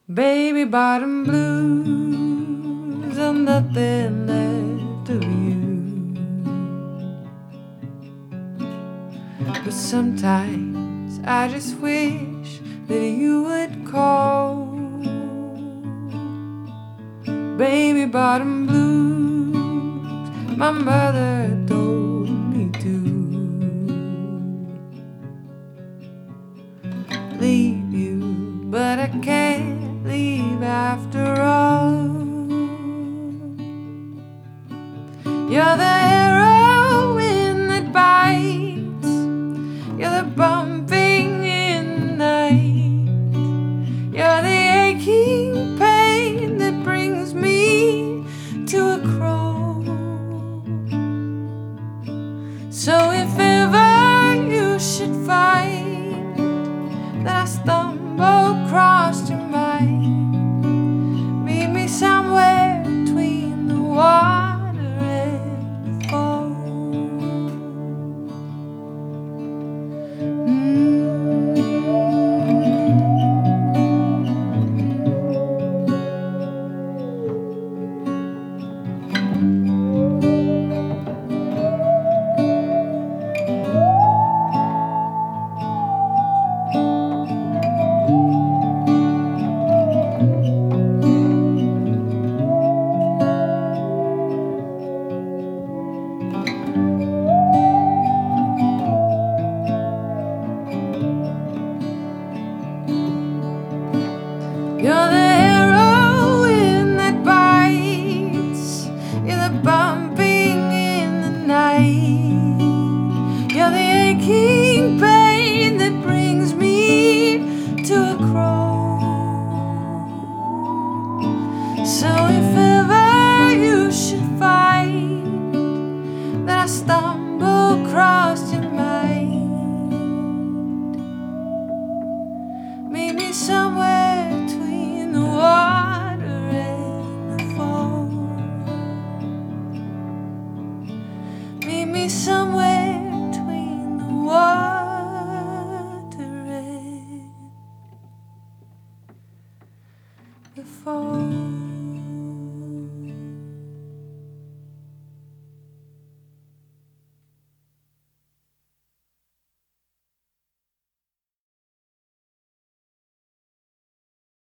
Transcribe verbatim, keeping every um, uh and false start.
Baby bottom blues and nothing left of you. But sometimes I just wish that you would call. Baby bottom blues, my mother told me to leave you, but I can't leave after all. You're the heroin that bites, you're the bumping in the night, you're the aching pain that brings me to a crawl. So if ever you should find that I stumble across your mind, meet me somewhere between the water and the fall. Mm.